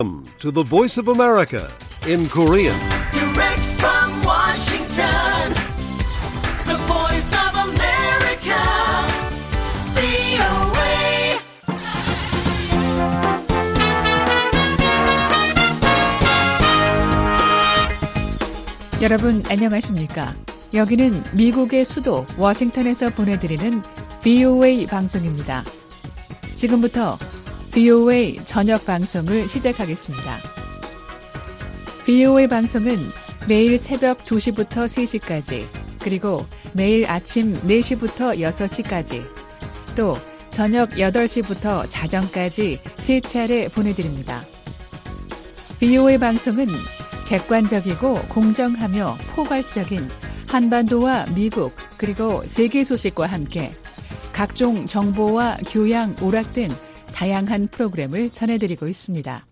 To the Voice of America in Korean. Direct from Washington, the Voice of America, VOA. 여러분 안녕하십니까? 여기는 미국의 수도 워싱턴에서 보내드리는 VOA 방송입니다. 지금부터 VOA 저녁 방송을 시작하겠습니다. VOA 방송은 매일 새벽 2시부터 3시까지, 그리고 매일 아침 4시부터 6시까지, 또 저녁 8시부터 자정까지 3차례 보내드립니다. VOA 방송은 객관적이고 공정하며 포괄적인 한반도와 미국 그리고 세계 소식과 함께 각종 정보와 교양, 오락 등 다양한 프로그램을 전해드리고 있습니다.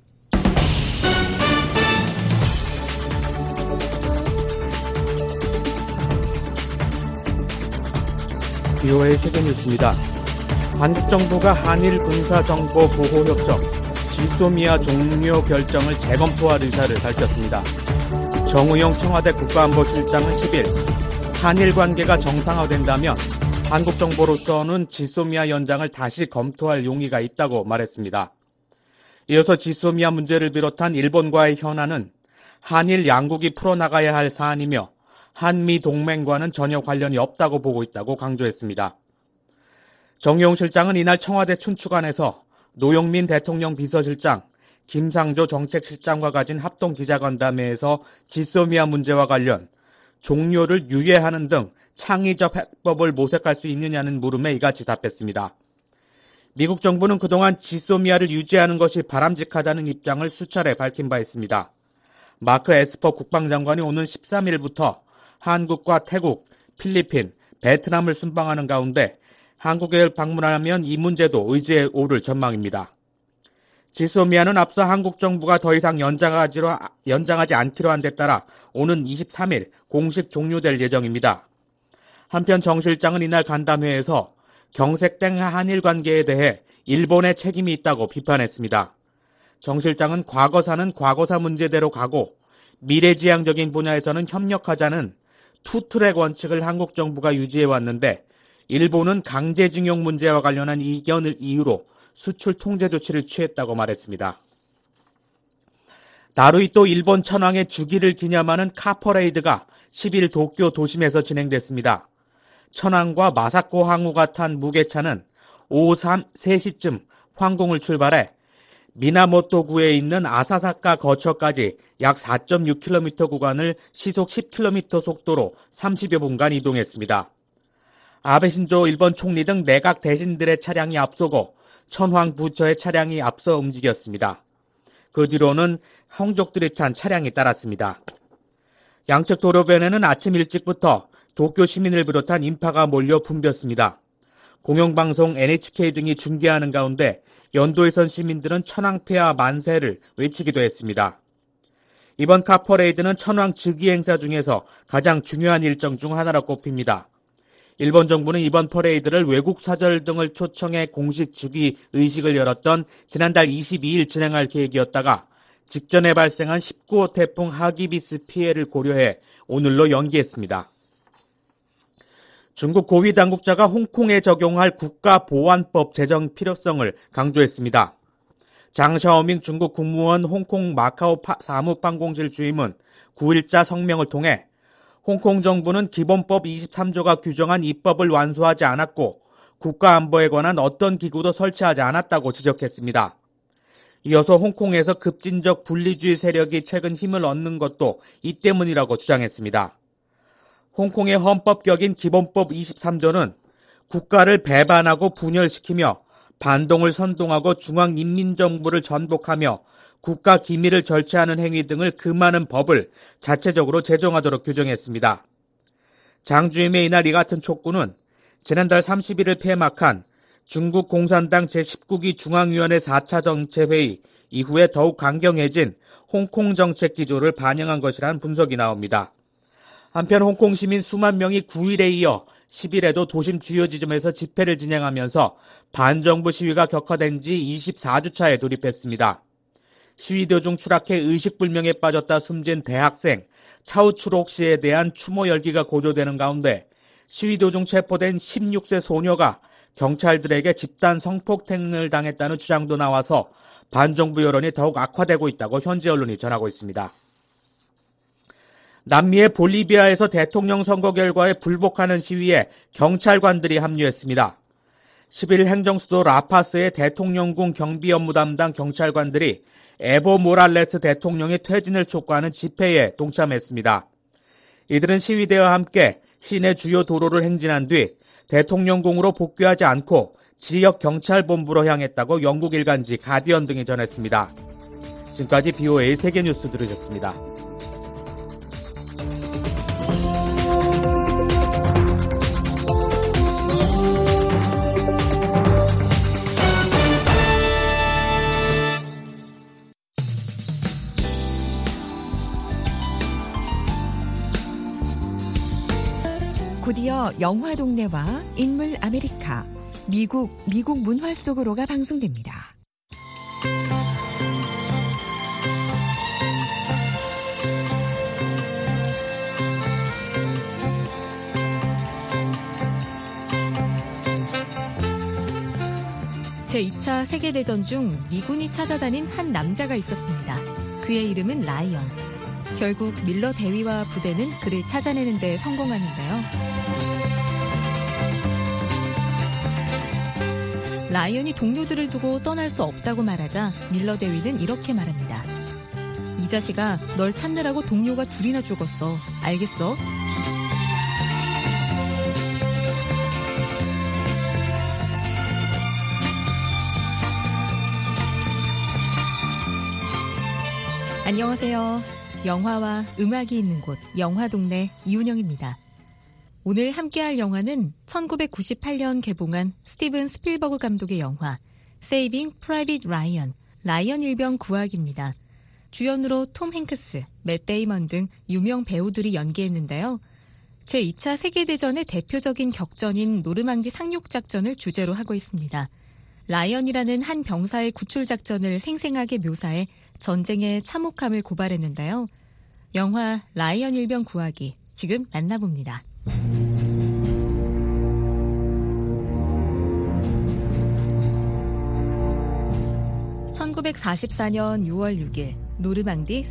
VOA 세계뉴스입니다. 한국 정부가 한일 군사정보보호협정 지소미아 종료 결정을 재검토할 의사를 밝혔습니다. 정우영 청와대 국가안보실장은 10일 한일 관계가 정상화된다면 한국 정부로서는 지소미아 연장을 다시 검토할 용의가 있다고 말했습니다. 이어서 지소미아 문제를 비롯한 일본과의 현안은 한일 양국이 풀어나가야 할 사안이며 한미 동맹과는 전혀 관련이 없다고 보고 있다고 강조했습니다. 정우영 실장은 이날 청와대 춘추관에서 노영민 대통령 비서실장, 김상조 정책실장과 가진 합동 기자간담회에서 지소미아 문제와 관련 종료를 유예하는 등 창의적 해법을 모색할 수 있느냐는 물음에 이같이 답했습니다. 미국 정부는 그동안 지소미아를 유지하는 것이 바람직하다는 입장을 수차례 밝힌 바 있습니다. 마크 에스퍼 국방장관이 오는 13일부터 한국과 태국, 필리핀, 베트남을 순방하는 가운데 한국에 방문하면 이 문제도 의제에 오를 전망입니다. 지소미아는 앞서 한국 정부가 더 이상 연장하지 않기로 한 데 따라 오는 23일 공식 종료될 예정입니다. 한편 정 실장은 이날 간담회에서 경색된 한일 관계에 대해 일본의 책임이 있다고 비판했습니다. 정 실장은 과거사는 과거사 문제대로 가고 미래지향적인 분야에서는 협력하자는 투트랙 원칙을 한국 정부가 유지해왔는데 일본은 강제징용 문제와 관련한 이견을 이유로 수출 통제 조치를 취했다고 말했습니다. 나루이 또 일본 천황의 주기를 기념하는 카퍼레이드가 10일 도쿄 도심에서 진행됐습니다. 천황과 마사코 항우가 탄 무게차는 오후 3시쯤 황궁을 출발해 미나모토구에 있는 아사사카 거처까지 약 4.6km 구간을 시속 10km 속도로 30여 분간 이동했습니다. 아베 신조 일본 총리 등 내각 대신들의 차량이 앞서고 천황 부처의 차량이 앞서 움직였습니다. 그 뒤로는 황족들이 찬 차량이 따랐습니다. 양측 도로변에는 아침 일찍부터 도쿄 시민을 비롯한 인파가 몰려 붐볐습니다. 공영방송 NHK 등이 중계하는 가운데 연도에선 시민들은 천황폐하 만세를 외치기도 했습니다. 이번 카퍼레이드는 천황 즉위 행사 중에서 가장 중요한 일정 중 하나로 꼽힙니다. 일본 정부는 이번 퍼레이드를 외국 사절 등을 초청해 공식 즉위 의식을 열었던 지난달 22일 진행할 계획이었다가 직전에 발생한 19호 태풍 하기비스 피해를 고려해 오늘로 연기했습니다. 중국 고위 당국자가 홍콩에 적용할 국가보안법 제정 필요성을 강조했습니다. 장 샤오밍 중국 국무원 홍콩 마카오 사무판공실 주임은 9일자 성명을 통해 홍콩 정부는 기본법 23조가 규정한 입법을 완수하지 않았고 국가안보에 관한 어떤 기구도 설치하지 않았다고 지적했습니다. 이어서 홍콩에서 급진적 분리주의 세력이 최근 힘을 얻는 것도 이 때문이라고 주장했습니다. 홍콩의 헌법격인 기본법 23조는 국가를 배반하고 분열시키며 반동을 선동하고 중앙인민정부를 전복하며 국가 기밀을 절취하는 행위 등을 금하는 법을 자체적으로 제정하도록 규정했습니다. 장 주임의 이날 이 같은 촉구는 지난달 31일 폐막한 중국 공산당 제19기 중앙위원회 4차 정책회의 이후에 더욱 강경해진 홍콩 정책 기조를 반영한 것이라는 분석이 나옵니다. 한편 홍콩 시민 수만 명이 9일에 이어 10일에도 도심 주요 지점에서 집회를 진행하면서 반정부 시위가 격화된 지 24주차에 돌입했습니다. 시위대 중 추락해 의식불명에 빠졌다 숨진 대학생 차우추록 씨에 대한 추모 열기가 고조되는 가운데 시위대 중 체포된 16세 소녀가 경찰들에게 집단 성폭행을 당했다는 주장도 나와서 반정부 여론이 더욱 악화되고 있다고 현지 언론이 전하고 있습니다. 남미의 볼리비아에서 대통령 선거 결과에 불복하는 시위에 경찰관들이 합류했습니다. 11일 행정수도 라파스의 대통령궁 경비 업무 담당 경찰관들이 에보 모랄레스 대통령의 퇴진을 촉구하는 집회에 동참했습니다. 이들은 시위대와 함께 시내 주요 도로를 행진한 뒤 대통령궁으로 복귀하지 않고 지역 경찰본부로 향했다고 영국 일간지 가디언 등이 전했습니다. 지금까지 BOA 세계뉴스 들으셨습니다. 곧이어 영화 동네와 인물 아메리카, 미국 문화 속으로가 방송됩니다. 제2차 세계대전 중 미군이 찾아다닌 한 남자가 있었습니다. 그의 이름은 라이언. 결국 밀러 대위와 부대는 그를 찾아내는 데 성공하는데요. 라이언이 동료들을 두고 떠날 수 없다고 말하자 밀러 대위는 이렇게 말합니다. 이 자식아, 널 찾느라고 동료가 둘이나 죽었어. 알겠어? 안녕하세요. 영화와 음악이 있는 곳 영화동네 이윤영입니다. 오늘 함께할 영화는 1998년 개봉한 스티븐 스필버그 감독의 영화 Saving Private Ryan, 라이언 일병 구하기입니다. 주연으로 톰 행크스, 맷 데이먼 등 유명 배우들이 연기했는데요. 제2차 세계대전의 대표적인 격전인 노르망디 상륙작전을 주제로 하고 있습니다. 라이언이라는 한 병사의 구출작전을 생생하게 묘사해 전쟁의 참혹함을 고발했는데요. 영화 라이언 일병 구하기, 지금 만나봅니다. 1944년 6월 6일 노르망디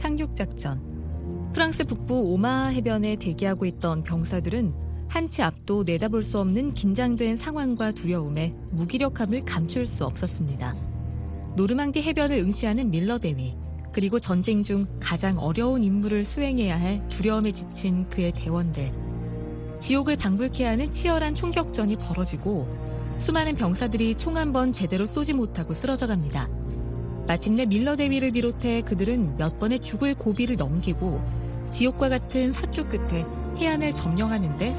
상륙작전. 프랑스 북부 오마하 해변에 대기하고 있던 병사들은 한치 앞도 내다볼 수 없는 긴장된 상황과 두려움에 무기력함을 감출 수 없었습니다. 노르망디 해변을 응시하는 밀러 대위, 그리고 전쟁 중 가장 어려운 임무를 수행해야 할 두려움에 지친 그의 대원들. 지옥을 방불케 하는 치열한 총격전이 벌어지고 수많은 병사들이 총 한 번 제대로 쏘지 못하고 쓰러져갑니다. 마침내 밀러 대위를 비롯해 그들은 몇 번의 죽을 고비를 넘기고 지옥과 같은 사투 끝에 해안을 점령하는 데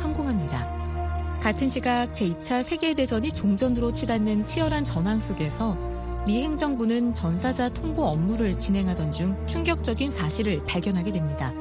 성공합니다. 같은 시각 제2차 세계대전이 종전으로 치닫는 치열한 전황 속에서 미 행정부는 전사자 통보 업무를 진행하던 중 충격적인 사실을 발견하게 됩니다.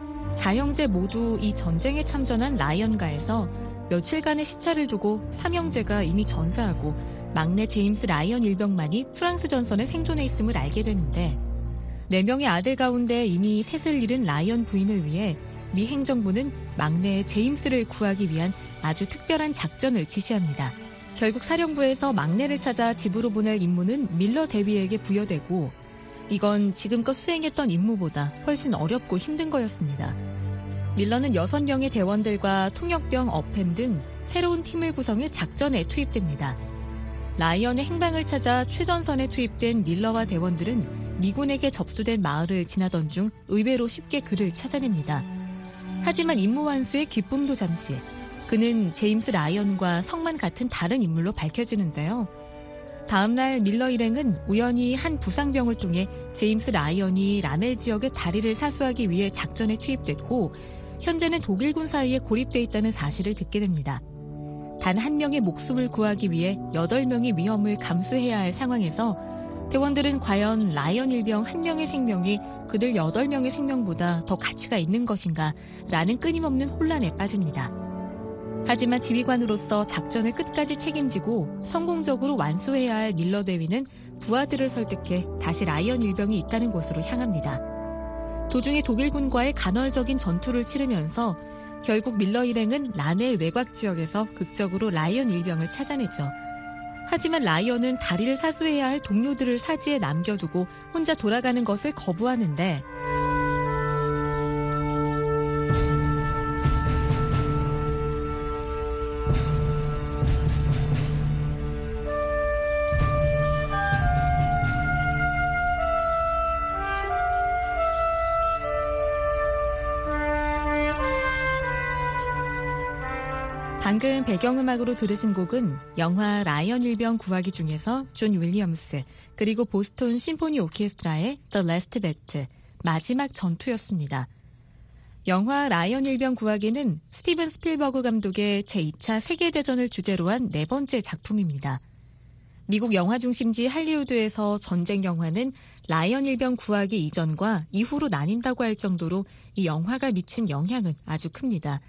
4형제 모두 이 전쟁에 참전한 라이언가에서 며칠간의 시차를 두고 3형제가 이미 전사하고 막내 제임스 라이언 일병만이 프랑스 전선에 생존해 있음을 알게 되는데 4명의 아들 가운데 이미 셋을 잃은 라이언 부인을 위해 미 행정부는 막내 제임스를 구하기 위한 아주 특별한 작전을 지시합니다. 결국 사령부에서 막내를 찾아 집으로 보낼 임무는 밀러 대위에게 부여되고 이건 지금껏 수행했던 임무보다 훨씬 어렵고 힘든 거였습니다. 밀러는 6명의 대원들과 통역병 어펜 등 새로운 팀을 구성해 작전에 투입됩니다. 라이언의 행방을 찾아 최전선에 투입된 밀러와 대원들은 미군에게 접수된 마을을 지나던 중 의외로 쉽게 그를 찾아냅니다. 하지만 임무 완수의 기쁨도 잠시, 그는 제임스 라이언과 성만 같은 다른 인물로 밝혀지는데요. 다음날 밀러 일행은 우연히 한 부상병을 통해 제임스 라이언이 라멜 지역의 다리를 사수하기 위해 작전에 투입됐고 현재는 독일군 사이에 고립돼 있다는 사실을 듣게 됩니다. 단 한 명의 목숨을 구하기 위해 8명의 위험을 감수해야 할 상황에서 대원들은 과연 라이언 일병 1명의 생명이 그들 8명의 생명보다 더 가치가 있는 것인가 라는 끊임없는 혼란에 빠집니다. 하지만 지휘관으로서 작전을 끝까지 책임지고 성공적으로 완수해야 할 밀러 대위는 부하들을 설득해 다시 라이언 일병이 있다는 곳으로 향합니다. 도중에 독일군과의 간헐적인 전투를 치르면서 결국 밀러 일행은 라멜 외곽 지역에서 극적으로 라이언 일병을 찾아내죠. 하지만 라이언은 다리를 사수해야 할 동료들을 사지에 남겨두고 혼자 돌아가는 것을 거부하는데 방금 배경음악으로 들으신 곡은 영화 라이언 일병 구하기 중에서 존 윌리엄스 그리고 보스톤 심포니 오케스트라의 The Last Battle, 마지막 전투였습니다. 영화 라이언 일병 구하기는 스티븐 스필버그 감독의 제2차 세계대전을 주제로 한 네 번째 작품입니다. 미국 영화 중심지 할리우드에서 전쟁 영화는 라이언 일병 구하기 이전과 이후로 나뉜다고 할 정도로 이 영화가 미친 영향은 아주 큽니다.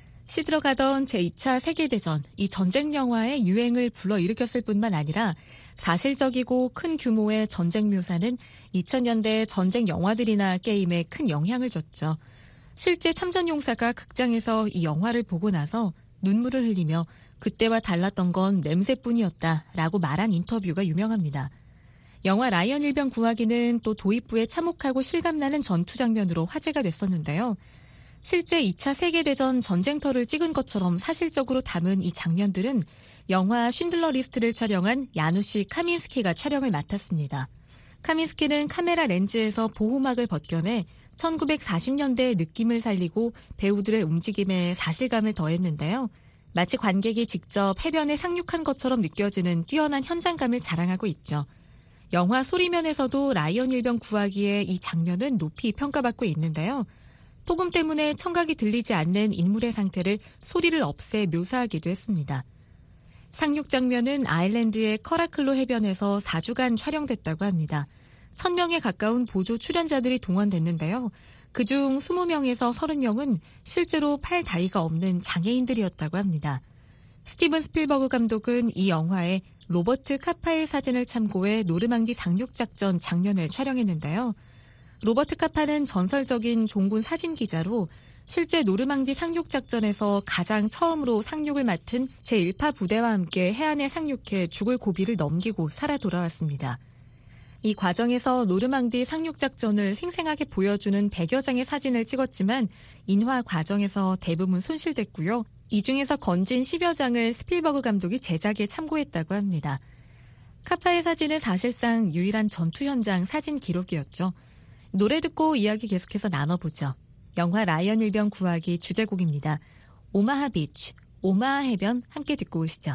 시들어가던 제2차 세계대전, 이 전쟁 영화의 유행을 불러일으켰을 뿐만 아니라 사실적이고 큰 규모의 전쟁 묘사는 2000년대 전쟁 영화들이나 게임에 큰 영향을 줬죠. 실제 참전용사가 극장에서 이 영화를 보고 나서 눈물을 흘리며 그때와 달랐던 건 냄새뿐이었다라고 말한 인터뷰가 유명합니다. 영화 라이언 일병 구하기는 또 도입부의 참혹하고 실감나는 전투 장면으로 화제가 됐었는데요. 실제 2차 세계대전 전쟁터를 찍은 것처럼 사실적으로 담은 이 장면들은 영화 쉰들러 리스트를 촬영한 야누시 카민스키가 촬영을 맡았습니다. 카민스키는 카메라 렌즈에서 보호막을 벗겨내 1940년대의 느낌을 살리고 배우들의 움직임에 사실감을 더했는데요. 마치 관객이 직접 해변에 상륙한 것처럼 느껴지는 뛰어난 현장감을 자랑하고 있죠. 영화 소리면에서도 라이언 일병 구하기의 이 장면은 높이 평가받고 있는데요. 폭음 때문에 청각이 들리지 않는 인물의 상태를 소리를 없애 묘사하기도 했습니다. 상륙 장면은 아일랜드의 커라클로 해변에서 4주간 촬영됐다고 합니다. 1000명에 가까운 보조 출연자들이 동원됐는데요. 그중 20명에서 30명은 실제로 팔 다리가 없는 장애인들이었다고 합니다. 스티븐 스필버그 감독은 이 영화에 로버트 카파의 사진을 참고해 노르망디 상륙작전 장면을 촬영했는데요. 로버트 카파는 전설적인 종군 사진 기자로 실제 노르망디 상륙작전에서 가장 처음으로 상륙을 맡은 제1파 부대와 함께 해안에 상륙해 죽을 고비를 넘기고 살아 돌아왔습니다. 이 과정에서 노르망디 상륙작전을 생생하게 보여주는 100여 장의 사진을 찍었지만 인화 과정에서 대부분 손실됐고요. 이 중에서 건진 10여 장을 스필버그 감독이 제작에 참고했다고 합니다. 카파의 사진은 사실상 유일한 전투 현장 사진 기록이었죠. 노래 듣고 이야기 계속해서 나눠보죠. 영화 라이언 일병 구하기 주제곡입니다. 오마하 비치, 오마하 해변 함께 듣고 오시죠.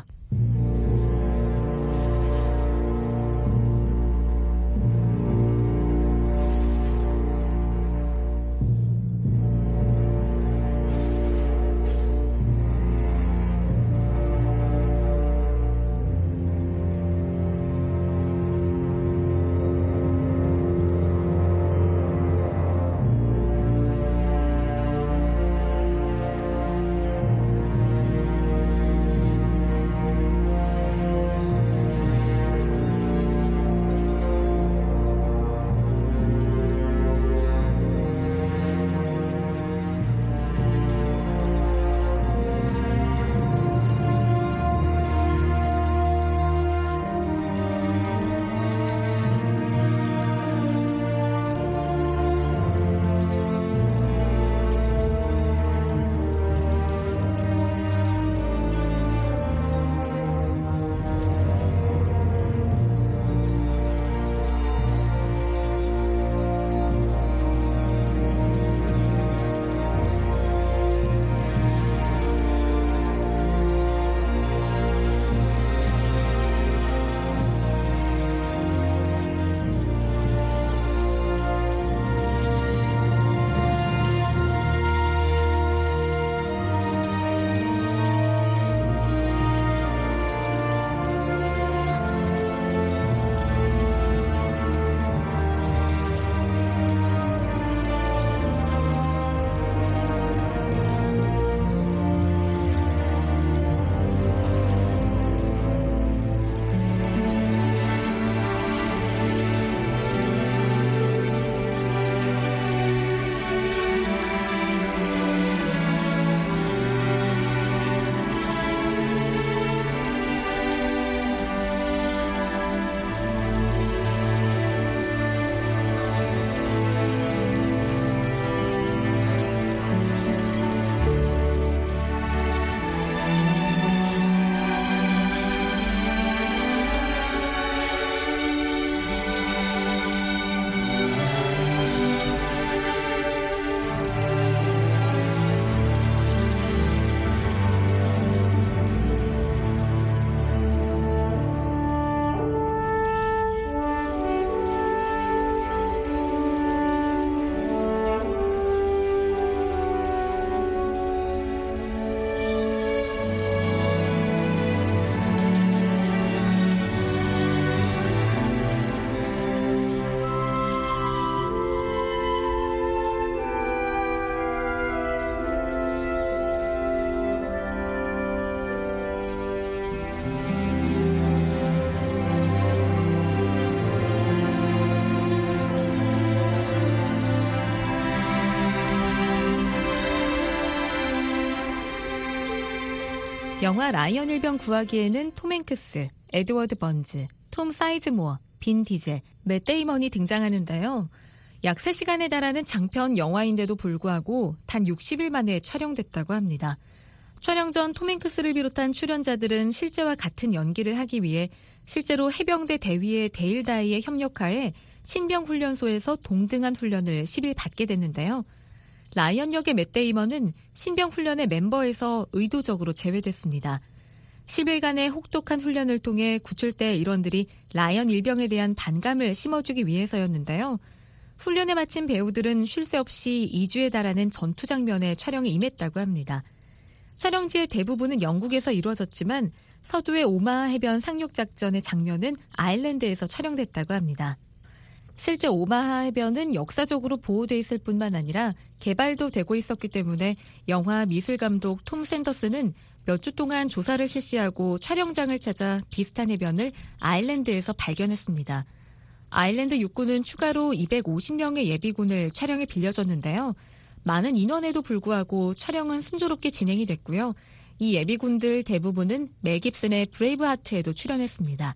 영화 라이언 일병 구하기에는 톰 행크스, 에드워드 번즈, 톰 사이즈모어, 빈 디젤, 맷 데이먼이 등장하는데요. 약 3시간에 달하는 장편 영화인데도 불구하고 단 60일 만에 촬영됐다고 합니다. 촬영 전 톰 행크스를 비롯한 출연자들은 실제와 같은 연기를 하기 위해 실제로 해병대 대위의 데일 다이의 협력하에 신병훈련소에서 동등한 훈련을 10일 받게 됐는데요. 라이언 역의 맷 데이먼은 신병훈련의 멤버에서 의도적으로 제외됐습니다. 10일간의 혹독한 훈련을 통해 구출대 일원들이 라이언 일병에 대한 반감을 심어주기 위해서였는데요. 훈련에 마친 배우들은 쉴 새 없이 2주에 달하는 전투 장면에 촬영에 임했다고 합니다. 촬영지의 대부분은 영국에서 이루어졌지만 서두의 오마하 해변 상륙작전의 장면은 아일랜드에서 촬영됐다고 합니다. 실제 오마하 해변은 역사적으로 보호돼 있을 뿐만 아니라 개발도 되고 있었기 때문에 영화 미술감독 톰 샌더스는 몇 주 동안 조사를 실시하고 촬영장을 찾아 비슷한 해변을 아일랜드에서 발견했습니다. 아일랜드 육군은 추가로 250명의 예비군을 촬영에 빌려줬는데요. 많은 인원에도 불구하고 촬영은 순조롭게 진행이 됐고요. 이 예비군들 대부분은 멜 깁슨의 브레이브하트에도 출연했습니다.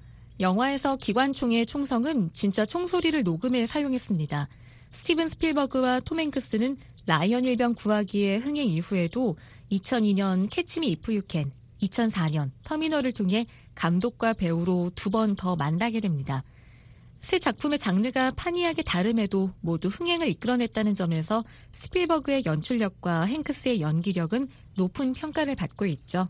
영화에서 기관총의 총성은 진짜 총소리를 녹음해 사용했습니다. 스티븐 스필버그와 톰 행크스는 라이언 일병 구하기의 흥행 이후에도 2002년 캐치 미 이프 유 캔, 2004년 터미널을 통해 감독과 배우로 2번 더 만나게 됩니다. 세 작품의 장르가 판이하게 다름에도 모두 흥행을 이끌어냈다는 점에서 스필버그의 연출력과 행크스의 연기력은 높은 평가를 받고 있죠.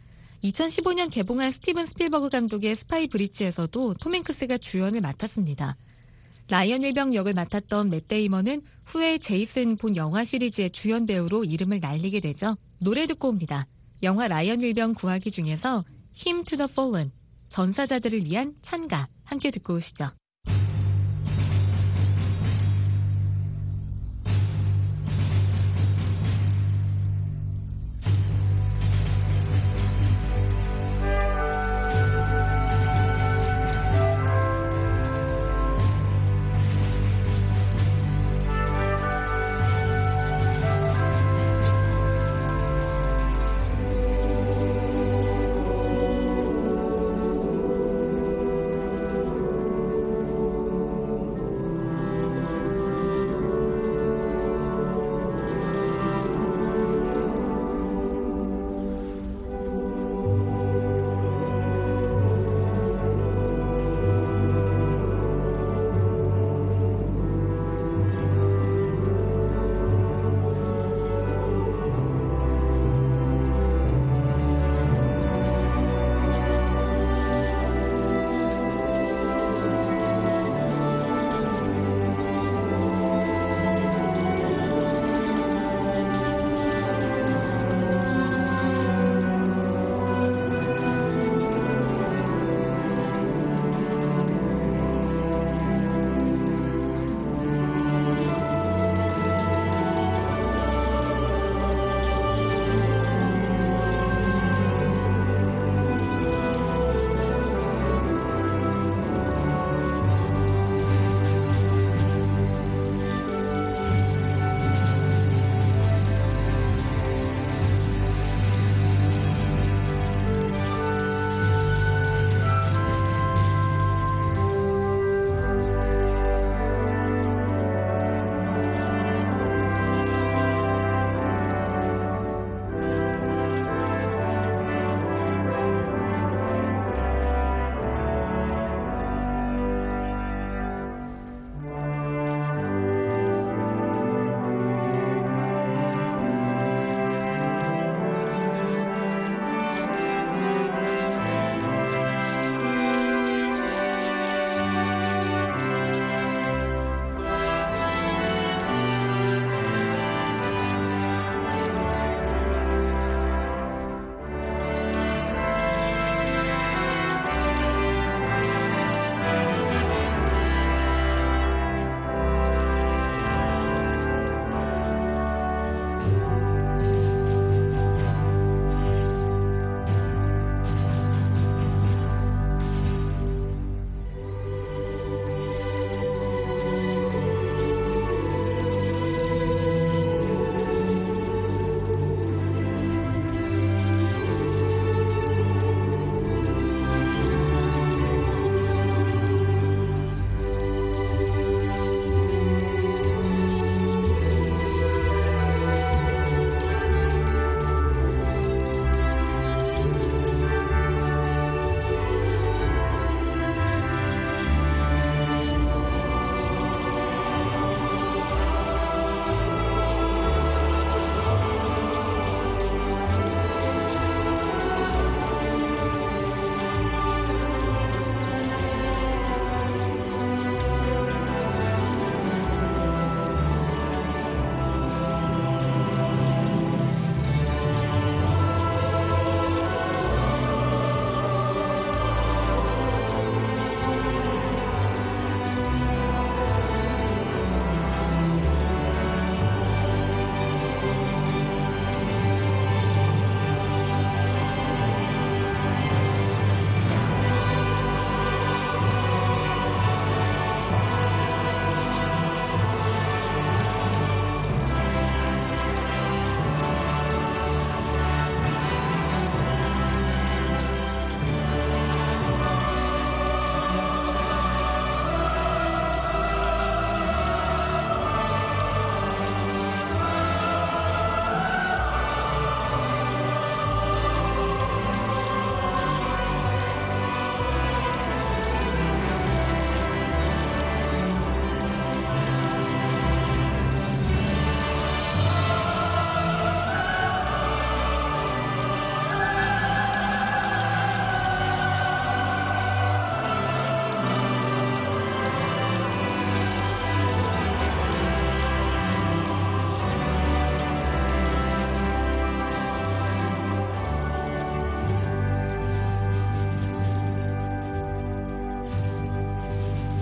2015년 개봉한 스티븐 스필버그 감독의 스파이 브릿지에서도 톰 행크스가 주연을 맡았습니다. 라이언 일병 역을 맡았던 맷 데이먼은 후에 제이슨 본 영화 시리즈의 주연 배우로 이름을 날리게 되죠. 노래 듣고 옵니다. 영화 라이언 일병 구하기 중에서 Hymn to the Fallen, 전사자들을 위한 찬가 함께 듣고 오시죠.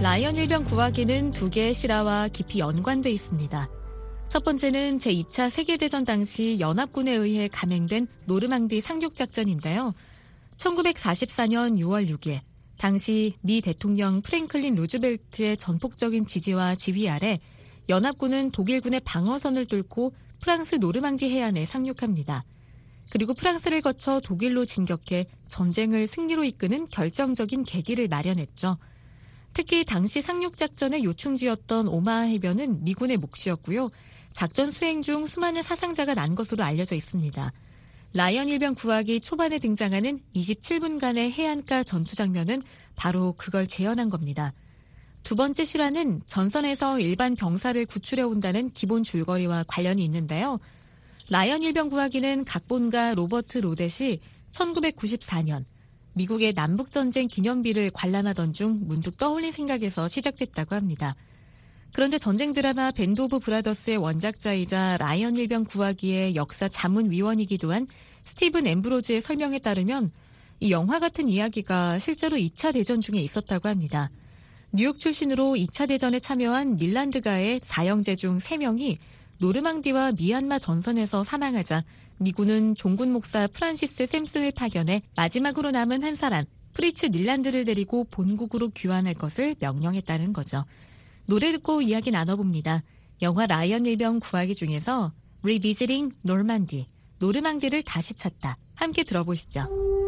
라이언 일병 구하기는 두 개의 실화와 깊이 연관돼 있습니다. 첫 번째는 제2차 세계대전 당시 연합군에 의해 감행된 노르망디 상륙작전인데요. 1944년 6월 6일 당시 미 대통령 프랭클린 루즈벨트의 전폭적인 지지와 지휘 아래 연합군은 독일군의 방어선을 뚫고 프랑스 노르망디 해안에 상륙합니다. 그리고 프랑스를 거쳐 독일로 진격해 전쟁을 승리로 이끄는 결정적인 계기를 마련했죠. 특히 당시 상륙작전의 요충지였던 오마하 해변은 미군의 몫이었고요. 작전 수행 중 수많은 사상자가 난 것으로 알려져 있습니다. 라이언 일병 구하기 초반에 등장하는 27분간의 해안가 전투 장면은 바로 그걸 재현한 겁니다. 두 번째 실화는 전선에서 일반 병사를 구출해온다는 기본 줄거리와 관련이 있는데요. 라이언 일병 구하기는 각본가 로버트 로댓이 1994년 미국의 남북전쟁 기념비를 관람하던 중 문득 떠올린 생각에서 시작됐다고 합니다. 그런데 전쟁 드라마 밴드 오브 브라더스의 원작자이자 라이언 일병 구하기의 역사 자문위원이기도 한 스티븐 엠브로즈의 설명에 따르면 이 영화 같은 이야기가 실제로 2차 대전 중에 있었다고 합니다. 뉴욕 출신으로 2차 대전에 참여한 닐란드가의 사형제 중 3명이 노르망디와 미얀마 전선에서 사망하자 미군은 종군 목사 프란시스 샘슨을 파견해 마지막으로 남은 한 사람 프리츠 닐란드를 데리고 본국으로 귀환할 것을 명령했다는 거죠. 노래 듣고 이야기 나눠봅니다. 영화 라이언 일병 구하기 중에서 Revisiting Normandy, 노르망디를 다시 찾다. 함께 들어보시죠.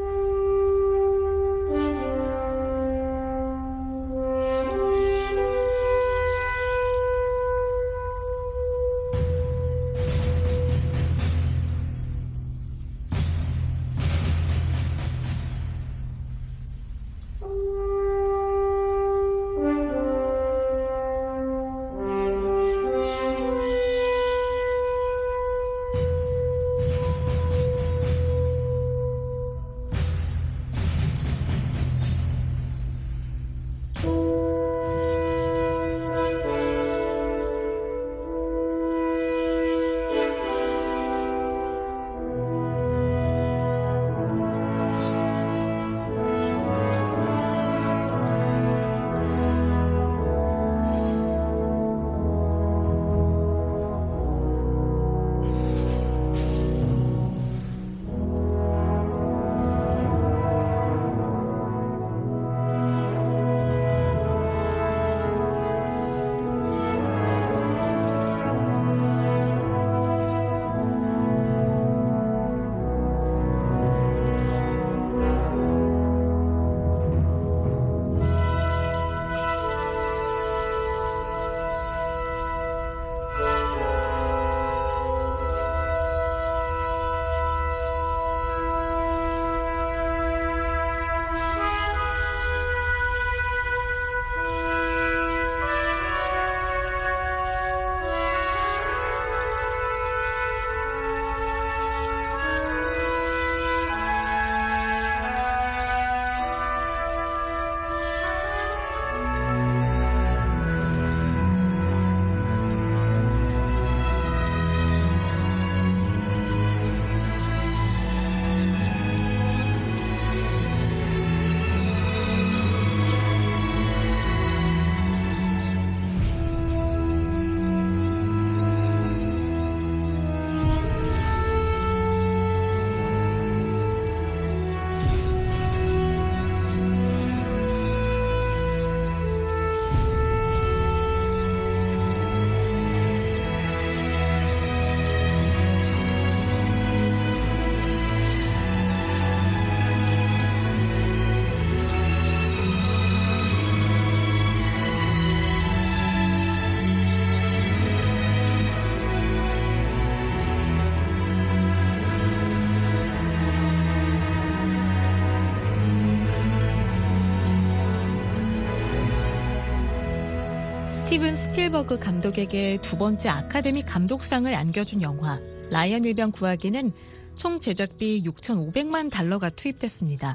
스티븐 스필버그 감독에게 두 번째 아카데미 감독상을 안겨준 영화 라이언 일병 구하기는 총 제작비 6,500만 달러가 투입됐습니다.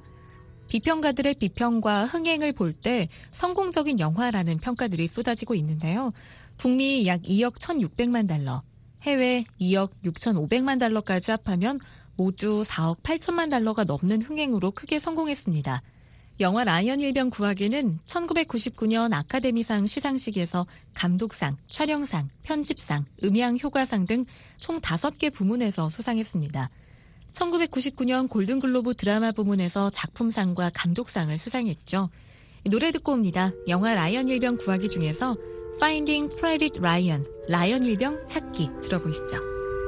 비평가들의 비평과 흥행을 볼 때 성공적인 영화라는 평가들이 쏟아지고 있는데요. 북미 약 2억 1,600만 달러, 해외 2억 6,500만 달러까지 합하면 모두 4억 8천만 달러가 넘는 흥행으로 크게 성공했습니다. 영화 라이언 일병 구하기는 1999년 아카데미상 시상식에서 감독상, 촬영상, 편집상, 음향 효과상 등 총 5개 부문에서 수상했습니다. 1999년 골든글로브 드라마 부문에서 작품상과 감독상을 수상했죠. 노래 듣고 옵니다. 영화 라이언 일병 구하기 중에서 Finding Private Ryan, 라이언 일병 찾기 들어보시죠.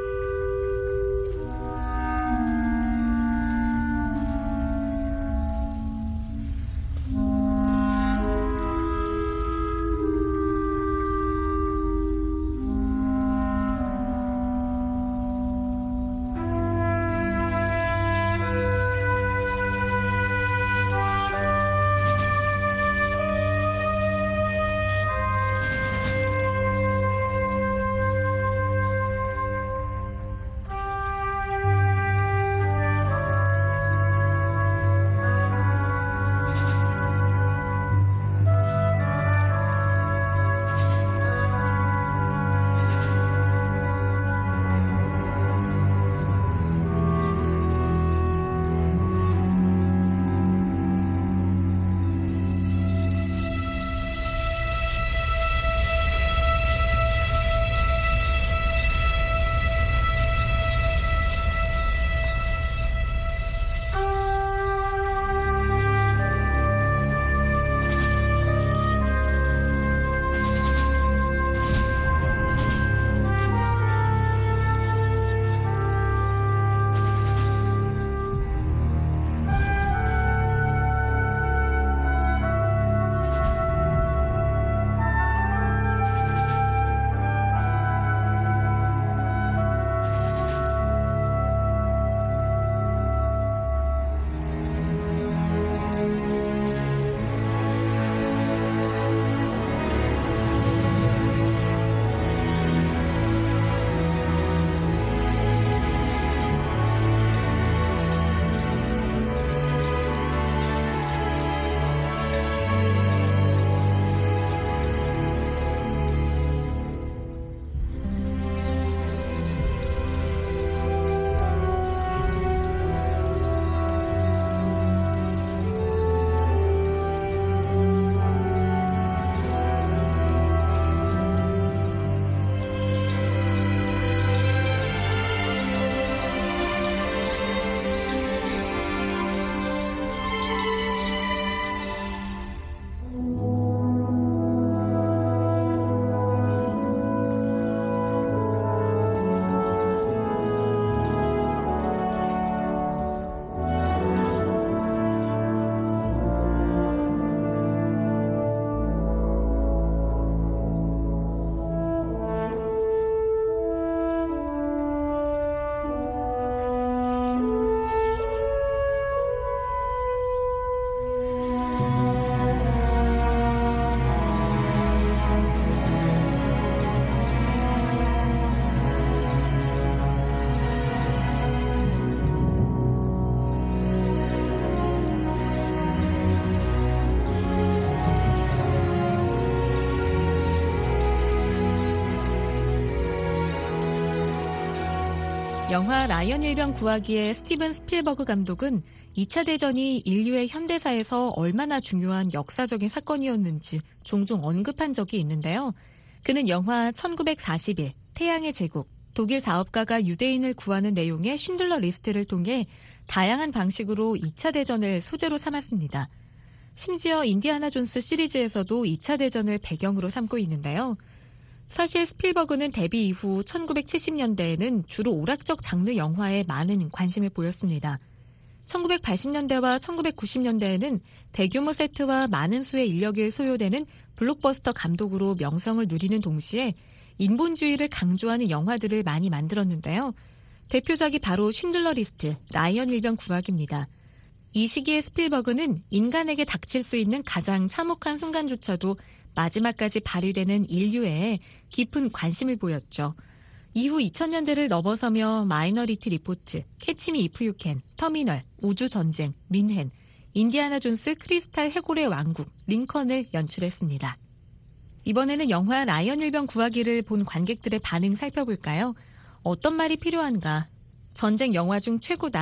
영화 라이언 일병 구하기의 스티븐 스필버그 감독은 2차 대전이 인류의 현대사에서 얼마나 중요한 역사적인 사건이었는지 종종 언급한 적이 있는데요. 그는 영화 1941 태양의 제국, 독일 사업가가 유대인을 구하는 내용의 쉰들러 리스트를 통해 다양한 방식으로 2차 대전을 소재로 삼았습니다. 심지어 인디아나 존스 시리즈에서도 2차 대전을 배경으로 삼고 있는데요. 사실 스필버그는 데뷔 이후 1970년대에는 주로 오락적 장르 영화에 많은 관심을 보였습니다. 1980년대와 1990년대에는 대규모 세트와 많은 수의 인력이 소요되는 블록버스터 감독으로 명성을 누리는 동시에 인본주의를 강조하는 영화들을 많이 만들었는데요. 대표작이 바로 쉰들러 리스트, 라이언 일병 구하기입니다. 이 시기에 스필버그는 인간에게 닥칠 수 있는 가장 참혹한 순간조차도 마지막까지 발휘되는 인류에 깊은 관심을 보였죠. 이후 2000년대를 넘어서며 마이너리티 리포트, 캐치 미 이프 유 캔, 터미널, 우주전쟁, 민헨, 인디아나 존스 크리스탈 해골의 왕국, 링컨을 연출했습니다. 이번에는 영화 라이언 일병 구하기를 본 관객들의 반응 살펴볼까요? 어떤 말이 필요한가? 전쟁 영화 중 최고다.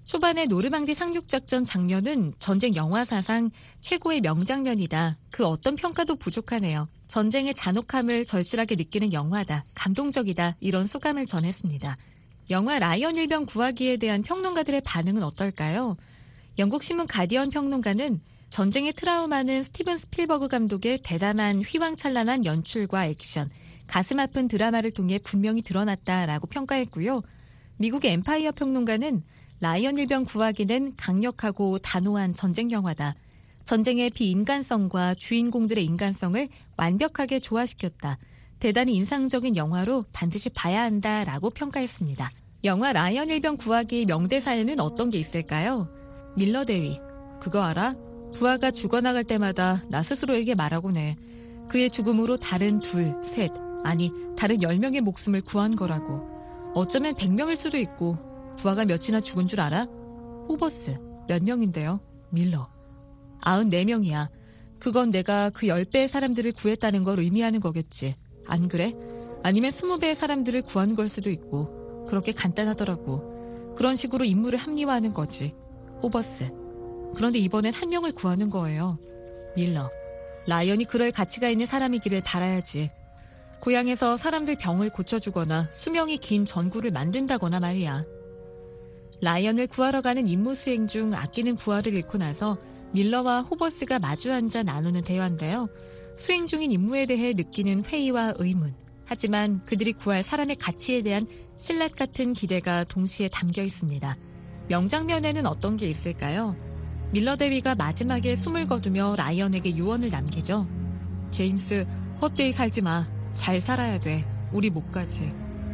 초반의 노르망디 상륙작전 장면은 전쟁 영화 사상 최고의 명장면이다. 그 어떤 평가도 부족하네요. 전쟁의 잔혹함을 절실하게 느끼는 영화다. 감동적이다. 이런 소감을 전했습니다. 영화 라이언 일병 구하기에 대한 평론가들의 반응은 어떨까요? 영국 신문 가디언 평론가는 전쟁의 트라우마는 스티븐 스필버그 감독의 대담한 휘황찬란한 연출과 액션, 가슴 아픈 드라마를 통해 분명히 드러났다라고 평가했고요. 미국의 엠파이어 평론가는 라이언 일병 구하기는 강력하고 단호한 전쟁 영화다. 전쟁의 비인간성과 주인공들의 인간성을 완벽하게 조화시켰다. 대단히 인상적인 영화로 반드시 봐야 한다라고 평가했습니다. 영화 라이언 일병 구하기 명대사에는 어떤 게 있을까요? 밀러 대위, 그거 알아? 부하가 죽어나갈 때마다 나 스스로에게 말하곤 해. 그의 죽음으로 다른 둘, 셋, 아니 다른 10명의 목숨을 구한 거라고. 어쩌면 100명일 수도 있고. 부하가 몇이나 죽은 줄 알아? 호버스, 몇 명인데요? 밀러, 94명이야. 그건 내가 그 10배의 사람들을 구했다는 걸 의미하는 거겠지. 안 그래? 아니면 20배의 사람들을 구한 걸 수도 있고. 그렇게 간단하더라고. 그런 식으로 임무를 합리화하는 거지. 호버스, 그런데 이번엔 1명을 구하는 거예요. 밀러, 라이언이 그럴 가치가 있는 사람이기를 바라야지. 고향에서 사람들 병을 고쳐주거나 수명이 긴 전구를 만든다거나 말이야. 라이언을 구하러 가는 임무 수행 중 아끼는 부하를 잃고 나서 밀러와 호버스가 마주 앉아 나누는 대화인데요. 수행 중인 임무에 대해 느끼는 회의와 의문. 하지만 그들이 구할 사람의 가치에 대한 신랄 같은 기대가 동시에 담겨 있습니다. 명장면에는 어떤 게 있을까요? 밀러 대위가 마지막에 숨을 거두며 라이언에게 유언을 남기죠. 제임스, 헛되이 살지 마. 잘 살아야 돼. 우리 못 가지.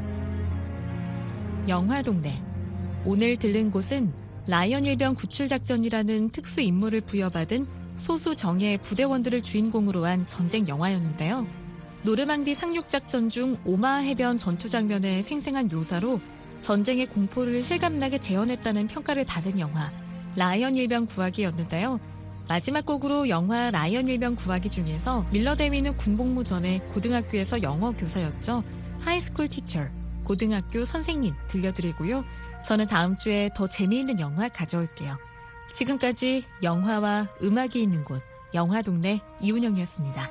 영화동네. 오늘 들른 곳은 라이언 일병 구출작전이라는 특수 임무를 부여받은 소수 정예 부대원들을 주인공으로 한 전쟁 영화였는데요. 노르망디 상륙작전 중 오마하 해변 전투 장면의 생생한 묘사로 전쟁의 공포를 실감나게 재현했다는 평가를 받은 영화 라이언 일병 구하기였는데요. 마지막 곡으로 영화 라이언 일병 구하기 중에서 밀러 대위는 군복무 전에 고등학교에서 영어 교사였죠. 하이스쿨 티처, 고등학교 선생님 들려드리고요. 저는 다음 주에 더 재미있는 영화 가져올게요. 지금까지 영화와 음악이 있는 곳 영화동네 이운영이었습니다.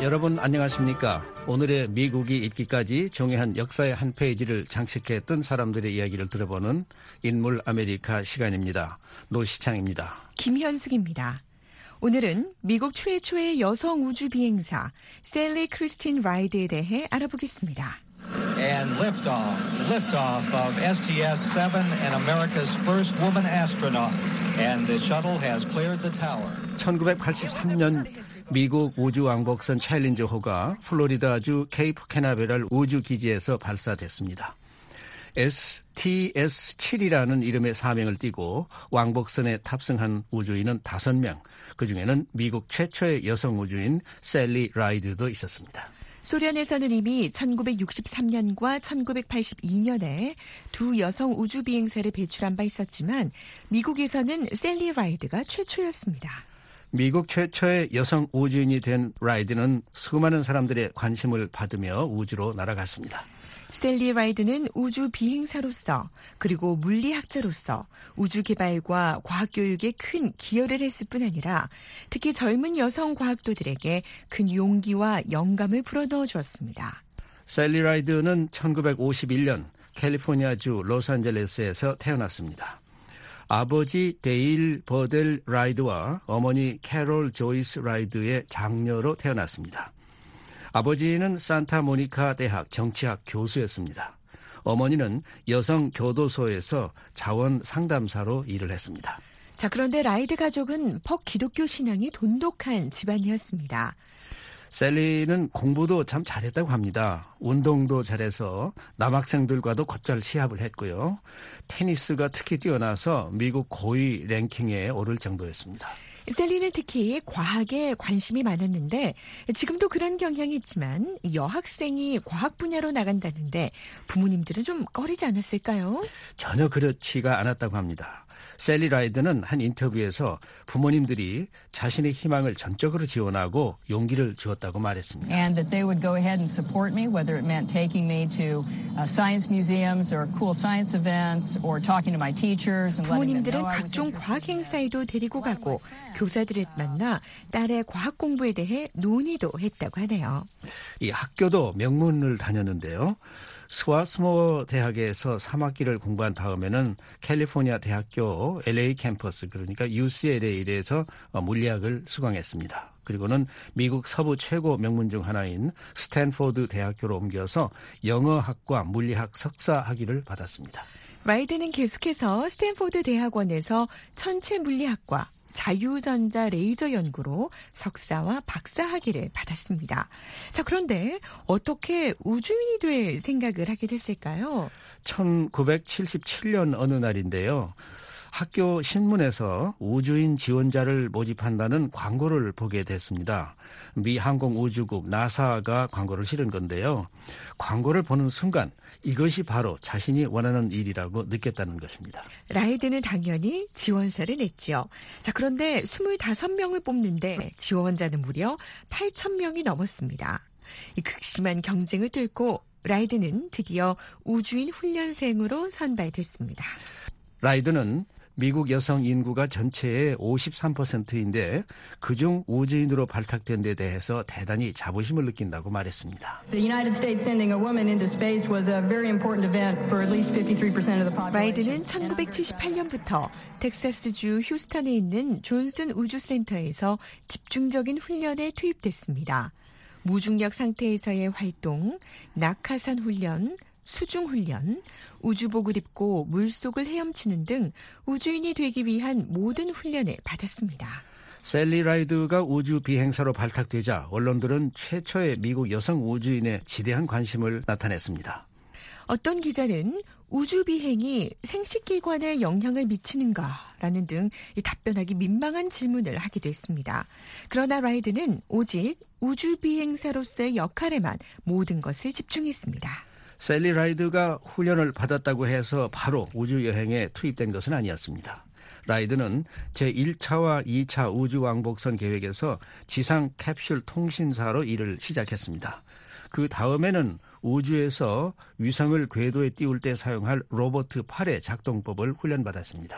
여러분 안녕하십니까? 오늘의 미국이 있기까지 종이한 역사의 한 페이지를 장식했던 사람들의 이야기를 들어보는 인물 아메리카 시간입니다. 노시창입니다. 김현숙입니다. 오늘은 미국 최초의 여성 우주 비행사 셀리 크리스틴 라이드에 대해 알아보겠습니다. And liftoff of STS-7 and America's first woman astronaut. And the shuttle has cleared the tower. 1983년 미국 우주왕복선 챌린저호가 플로리다주 케이프 캐나베랄 우주기지에서 발사됐습니다. STS-7이라는 이름의 사명을 띠고 왕복선에 탑승한 우주인은 5명, 그중에는 미국 최초의 여성 우주인 셀리 라이드도 있었습니다. 소련에서는 이미 1963년과 1982년에 두 여성 우주 비행사를 배출한 바 있었지만 미국에서는 셀리 라이드가 최초였습니다. 미국 최초의 여성 우주인이 된 라이드는 수많은 사람들의 관심을 받으며 우주로 날아갔습니다. 셀리 라이드는 우주 비행사로서 그리고 물리학자로서 우주 개발과 과학 교육에 큰 기여를 했을 뿐 아니라 특히 젊은 여성 과학도들에게 큰 용기와 영감을 불어넣어 주었습니다. 셀리 라이드는 1951년 캘리포니아주 로스앤젤레스에서 태어났습니다. 아버지 데일 버델 라이드와 어머니 캐롤 조이스 라이드의 장녀로 태어났습니다. 아버지는 산타모니카 대학 정치학 교수였습니다. 어머니는 여성 교도소에서 자원 상담사로 일을 했습니다. 자, 그런데 라이드 가족은 기독교 신앙이 돈독한 집안이었습니다. 셀리는 공부도 참 잘했다고 합니다. 운동도 잘해서 남학생들과도 곧잘 시합을 했고요. 테니스가 특히 뛰어나서 미국 고위 랭킹에 오를 정도였습니다. 셀리는 특히 과학에 관심이 많았는데 지금도 그런 경향이 있지만 여학생이 과학 분야로 나간다는데 부모님들은 좀 꺼리지 않았을까요? 전혀 그렇지가 않았다고 합니다. 셀리 라이드는 한 인터뷰에서 부모님들이 자신의 희망을 전적으로 지원하고 용기를 주었다고 말했습니다. And that they would go ahead and support me, whether it meant taking me to science museums or cool science events or talking to my teachers and letting them 부모님들은 know I was 각종 과학 행사에도 데리고 가고 교사들을 만나 딸의 과학 공부에 대해 논의도 했다고 하네요. 이 학교도 명문을 다녔는데요. 스와스모어 대학에서 3학기를 공부한 다음에는 캘리포니아 대학교 LA 캠퍼스, 그러니까 UCLA에서 물리학을 수강했습니다. 그리고는 미국 서부 최고 명문 중 하나인 스탠포드 대학교로 옮겨서 영어학과 물리학 석사 학위를 받았습니다. 라이드는 계속해서 스탠포드 대학원에서 천체 물리학과 자유전자 레이저 연구로 석사와 박사 학위를 받았습니다. 자, 그런데 어떻게 우주인이 될 생각을 하게 됐을까요? 1977년 어느 날인데요. 학교 신문에서 우주인 지원자를 모집한다는 광고를 보게 됐습니다. 미 항공우주국 나사가 광고를 실은 건데요. 광고를 보는 순간 이것이 바로 자신이 원하는 일이라고 느꼈다는 것입니다. 라이드는 당연히 지원서를 냈지요. 자, 그런데 25명을 뽑는데 지원자는 무려 8,000명이 넘었습니다. 이 극심한 경쟁을 뚫고 라이드는 드디어 우주인 훈련생으로 선발됐습니다. 라이드는 미국 여성 인구가 전체의 53%인데 그중 우주인으로 발탁된 데 대해서 대단히 자부심을 느낀다고 말했습니다. The United States sending a woman into space was a very important event for at least 53% of the population. 라이드는 1978년부터 텍사스주 휴스턴에 있는 존슨 우주센터에서 집중적인 훈련에 투입됐습니다. 무중력 상태에서의 활동, 낙하산 훈련, 수중훈련, 우주복을 입고 물속을 헤엄치는 등 우주인이 되기 위한 모든 훈련을 받았습니다. 셀리 라이드가 우주 비행사로 발탁되자 언론들은 최초의 미국 여성 우주인에 지대한 관심을 나타냈습니다. 어떤 기자는 우주 비행이 생식기관에 영향을 미치는가라는 등 답변하기 민망한 질문을 하기도 했습니다. 그러나 라이드는 오직 우주 비행사로서의 역할에만 모든 것을 집중했습니다. 셀리 라이드가 훈련을 받았다고 해서 바로 우주여행에 투입된 것은 아니었습니다. 라이드는 제1차와 2차 우주왕복선 계획에서 지상 캡슐 통신사로 일을 시작했습니다. 그 다음에는 우주에서 위성을 궤도에 띄울 때 사용할 로봇 8의 작동법을 훈련받았습니다.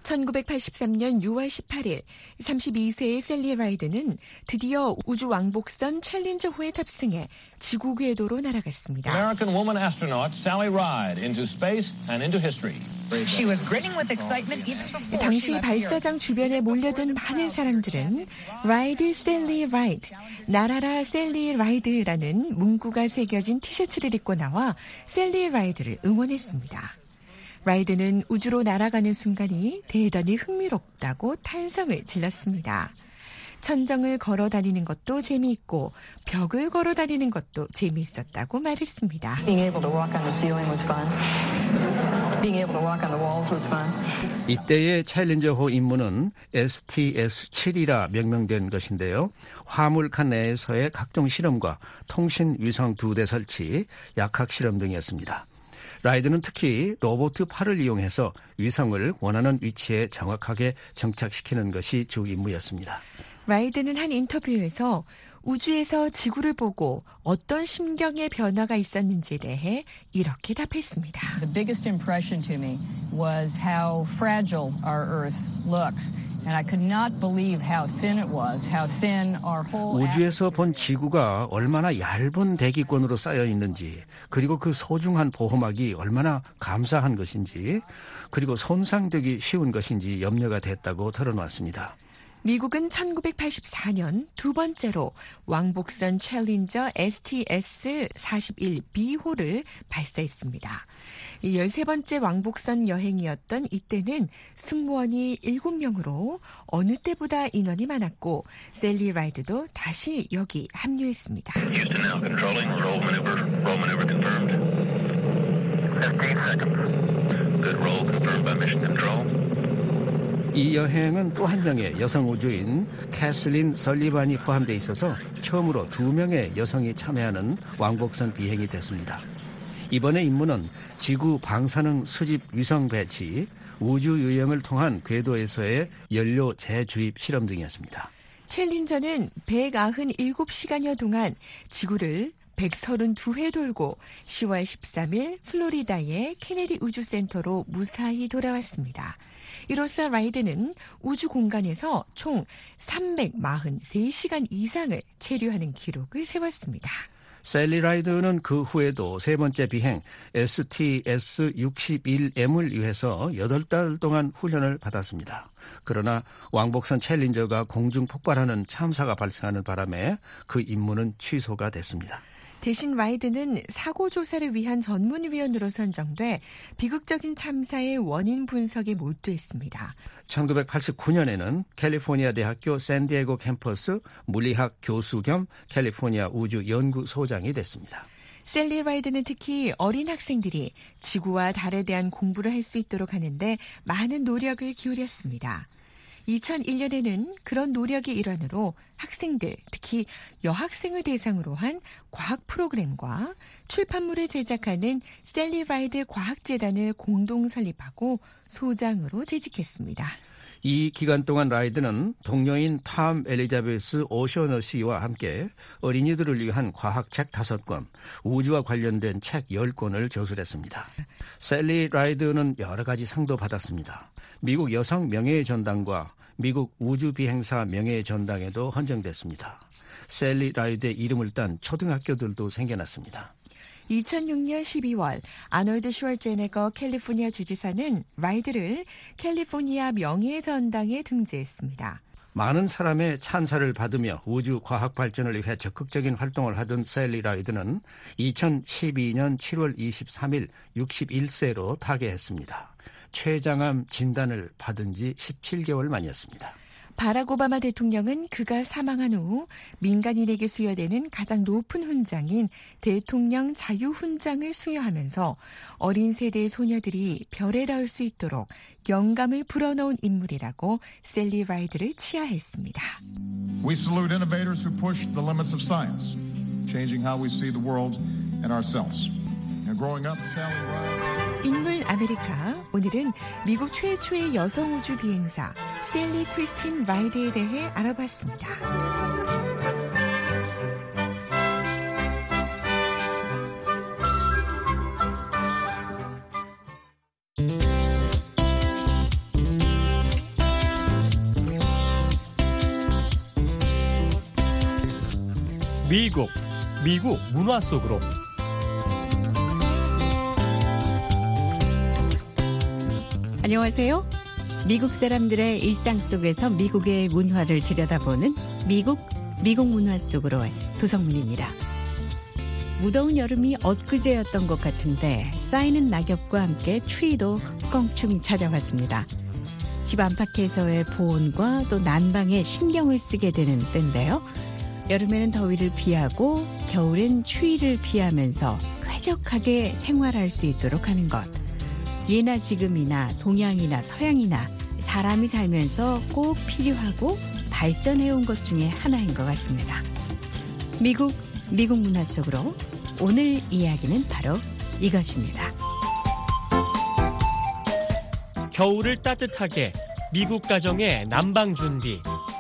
1983년 6월 18일 32세의 셀리 라이드는 드디어 우주 왕복선 챌린저호에 탑승해 지구 궤도로 날아갔습니다. American woman astronaut Sally Ride into space and into history. She was grinning with excitement even before 당시 발사장 주변에 몰려든 많은 사람들은 라이드 셀리 라이드, 날아라 셀리 라이드라는 문구가 새겨진 티셔츠를 입고 나와 셀리 라이드를 응원했습니다. 라이드는 우주로 날아가는 순간이 대단히 흥미롭다고 탄성을 질렀습니다. 천정을 걸어 다니는 것도 재미있고 벽을 걸어 다니는 것도 재미있었다고 말했습니다. Being able to walk on the ceiling was fun. Being able to walk on the walls was fun. 이때의 챌린저호 임무는 STS-7이라 명명된 것인데요. 화물칸 내에서의 각종 실험과 통신 위성 2대 설치, 약학 실험 등이었습니다. 라이드는 특히 로봇 팔을 이용해서 위성을 원하는 위치에 정확하게 정착시키는 것이 주 임무였습니다. 라이드는 한 인터뷰에서 우주에서 지구를 보고 어떤 심경의 변화가 있었는지에 대해 이렇게 답했습니다. The biggest impression to me was how fragile our Earth looks. And I could not believe how thin it was, how thin our whole 우주에서 본 지구가 얼마나 얇은 대기권으로 쌓여 있는지, 그리고 그 소중한 보호막이 얼마나 감사한 것인지, 그리고 손상되기 쉬운 것인지 염려가 됐다고 털어놨습니다. 미국은 1984년 두 번째로 왕복선 챌린저 STS-41B호를 발사했습니다. 13번째 왕복선 여행이었던 이때는 승무원이 7명으로 어느 때보다 인원이 많았고 셀리 라이드도 다시 여기 합류했습니다. Houston now controlling. Roll maneuver confirmed. 15 seconds. Good roll confirmed by mission control. 이 여행은 또 한 명의 여성 우주인 캐슬린 설리반이 포함되어 있어서 처음으로 2명의 여성이 참여하는 왕복선 비행이 됐습니다. 이번의 임무는 지구 방사능 수집 위성 배치, 우주 유영을 통한 궤도에서의 연료 재주입 실험 등이었습니다. 챌린저는 197시간여 동안 지구를 132회 돌고 10월 13일 플로리다의 케네디 우주센터로 무사히 돌아왔습니다. 이로써 라이드는 우주 공간에서 총 343시간 이상을 체류하는 기록을 세웠습니다. 셀리 라이드는 그 후에도 세 번째 비행 STS-61M을 위해서 8달 동안 훈련을 받았습니다. 그러나 왕복선 챌린저가 공중 폭발하는 참사가 발생하는 바람에 그 임무는 취소가 됐습니다. 대신 라이드는 사고 조사를 위한 전문위원으로 선정돼 비극적인 참사의 원인 분석에 몰두했습니다. 1989년에는 캘리포니아 대학교 샌디에고 캠퍼스 물리학 교수 겸 캘리포니아 우주 연구소장이 됐습니다. 셀리 라이드는 특히 어린 학생들이 지구와 달에 대한 공부를 할 수 있도록 하는데 많은 노력을 기울였습니다. 2001년에는 그런 노력의 일환으로 학생들, 특히 여학생을 대상으로 한 과학 프로그램과 출판물을 제작하는 셀리 라이드 과학재단을 공동 설립하고 소장으로 재직했습니다. 이 기간 동안 라이드는 동료인 탐 엘리자베스 오셔너시와 함께 어린이들을 위한 과학책 5권, 우주와 관련된 책 10권을 저술했습니다. 셀리 라이드는 여러 가지 상도 받았습니다. 미국 여성 명예의 전당과 미국 우주비행사 명예의 전당에도 헌정됐습니다. 셀리 라이드의 이름을 딴 초등학교들도 생겨났습니다. 2006년 12월 아놀드 슈왈제네거 캘리포니아 주지사는 라이드를 캘리포니아 명예의 전당에 등재했습니다. 많은 사람의 찬사를 받으며 우주 과학 발전을 위해 적극적인 활동을 하던 셀리 라이드는 2012년 7월 23일 61세로 타계했습니다. 췌장암 진단을 받은 지 17개월 만이었습니다. 바락 오바마 대통령은 그가 사망한 후 민간인에게 수여되는 가장 높은 훈장인 대통령 자유훈장을 수여하면서 어린 세대의 소녀들이 별에 닿을 수 있도록 영감을 불어넣은 인물이라고 셀리 라이드를 치하했습니다. We salute innovators who push the limits of science, changing how we see the world and ourselves. Growing up, Sally Ride. 인물 아메리카, 오늘은 미국 최초의 여성 우주 비행사 셀리 크리스틴 라이드에 대해 알아봤습니다. 미국 문화 속으로. 안녕하세요. 미국 사람들의 일상 속에서 미국의 문화를 들여다보는 미국 문화 속으로의 도성문입니다. 무더운 여름이 엊그제였던 것 같은데 쌓이는 낙엽과 함께 추위도 껑충 찾아왔습니다. 집 안팎에서의 보온과 또 난방에 신경을 쓰게 되는 때인데요. 여름에는 더위를 피하고 겨울엔 추위를 피하면서 쾌적하게 생활할 수 있도록 하는 것. 예나 지금이나 동양이나 서양이나 사람이 살면서 꼭 필요하고 발전해온 것 중에 하나인 것 같습니다. 미국 문화 속으로 오늘 이야기는 바로 이것입니다. 겨울을 따뜻하게 미국 가정의 난방 준비.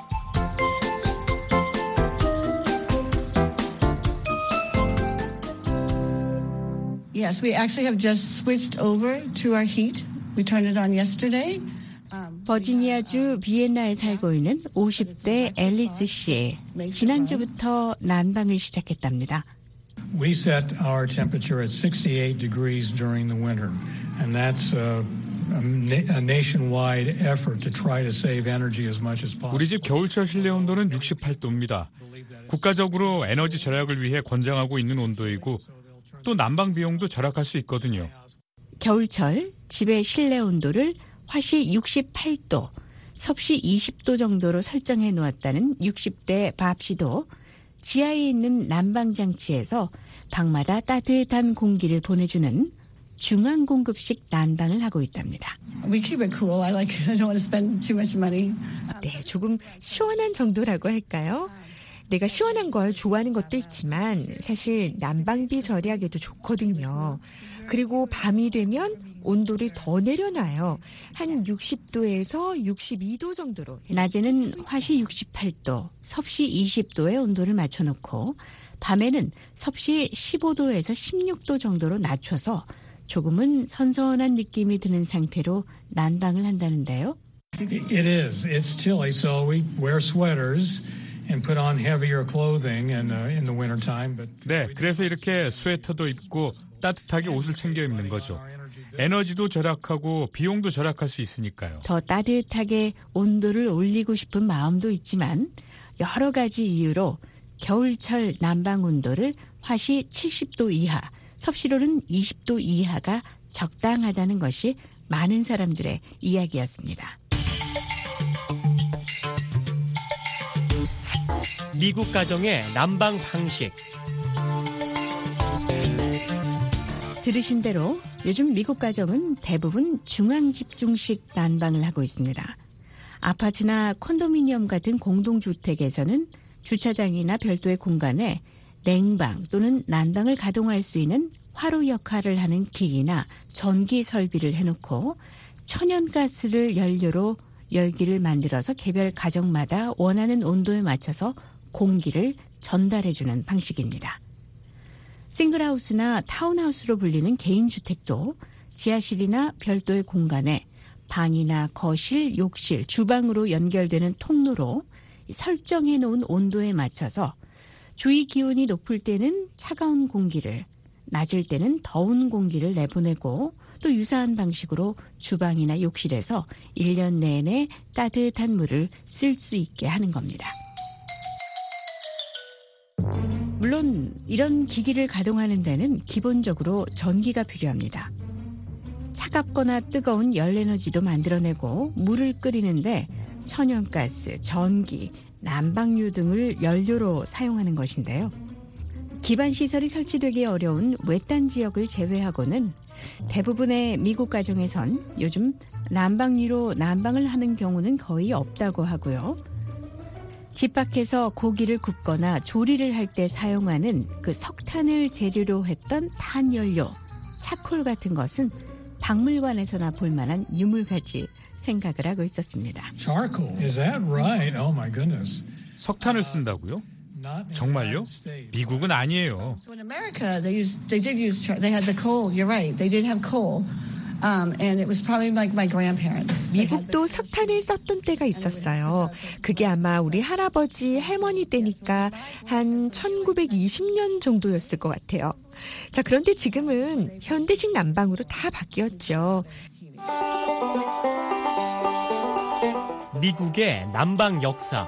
Yes, we actually have just switched over to our heat. We turned it on yesterday. 버지니아주 비엔나에 살고 있는 50대 앨리스 씨. 지난주부터 난방을 시작했답니다. We set our temperature at 68 degrees during the winter, and that's a nationwide effort to try to save energy as much as possible. 우리 집 겨울철 실내 온도는 68도입니다. 국가적으로 에너지 절약을 위해 권장하고 있는 온도이고 또 난방 비용도 절약할 수 있거든요. 겨울철 집의 실내 온도를 화씨 68도, 섭씨 20도 정도로 설정해 놓았다는 60대 밥 씨도 지하에 있는 난방장치에서 방마다 따뜻한 공기를 보내주는 중앙공급식 난방을 하고 있답니다. We keep it cool. I don't want to spend too much money. 네, 조금 시원한 정도라고 할까요? 내가 시원한 걸 좋아하는 것도 있지만 사실 난방비 절약에도 좋거든요. 그리고 밤이 되면 온도를 더 내려놔요. 한 60도에서 62도 정도로. 낮에는 화씨 68도, 섭씨 20도의 온도를 맞춰놓고 밤에는 섭씨 15도에서 16도 정도로 낮춰서 조금은 선선한 느낌이 드는 상태로 난방을 한다는데요. It is. It's chilly, so we wear sweaters and put on heavier clothing in the winter time. 네, 그래서 이렇게 스웨터도 입고 따뜻하게 옷을 챙겨 입는 거죠. 에너지도 절약하고 비용도 절약할 수 있으니까요. 더 따뜻하게 온도를 올리고 싶은 마음도 있지만 여러 가지 이유로 겨울철 난방 온도를 화씨 70도 이하, 섭씨로는 20도 이하가 적당하다는 것이 많은 사람들의 이야기였습니다. 미국 가정의 난방 방식. 들으신 대로 요즘 미국 가정은 대부분 중앙집중식 난방을 하고 있습니다. 아파트나 콘도미니엄 같은 공동주택에서는 주차장이나 별도의 공간에 냉방 또는 난방을 가동할 수 있는 화로 역할을 하는 기기나 전기 설비를 해놓고 천연가스를 연료로 열기를 만들어서 개별 가정마다 원하는 온도에 맞춰서 공기를 전달해주는 방식입니다. 싱글하우스나 타운하우스로 불리는 개인주택도 지하실이나 별도의 공간에 방이나 거실, 욕실, 주방으로 연결되는 통로로 설정해놓은 온도에 맞춰서 주위 기온이 높을 때는 차가운 공기를, 낮을 때는 더운 공기를 내보내고 또 유사한 방식으로 주방이나 욕실에서 1년 내내 따뜻한 물을 쓸 수 있게 하는 겁니다. 물론 이런 기기를 가동하는 데는 기본적으로 전기가 필요합니다. 차갑거나 뜨거운 열에너지도 만들어내고 물을 끓이는데 천연가스, 전기, 난방유 등을 연료로 사용하는 것인데요. 기반 시설이 설치되기 어려운 외딴 지역을 제외하고는 대부분의 미국 가정에선 요즘 난방유로 난방을 하는 경우는 거의 없다고 하고요. 집 밖에서 고기를 굽거나 조리를 할 때 사용하는 그 석탄을 재료로 했던 탄연료, 차콜 같은 것은 박물관에서나 볼 만한 유물같이 생각을 하고 있었습니다. Charcoal, is that right? Oh my goodness. 석탄을 쓴다고요? 정말요? 미국은 아니에요. So in America, they had the coal. You're right. They did have coal. And it was probably like my grandparents. 미국도 석탄을 썼던 때가 있었어요. 그게 아마 우리 할아버지, 할머니 때니까 한 1920년 정도였을 것 같아요. 자, 그런데 지금은 현대식 난방으로 다 바뀌었죠. 미국의 난방 역사.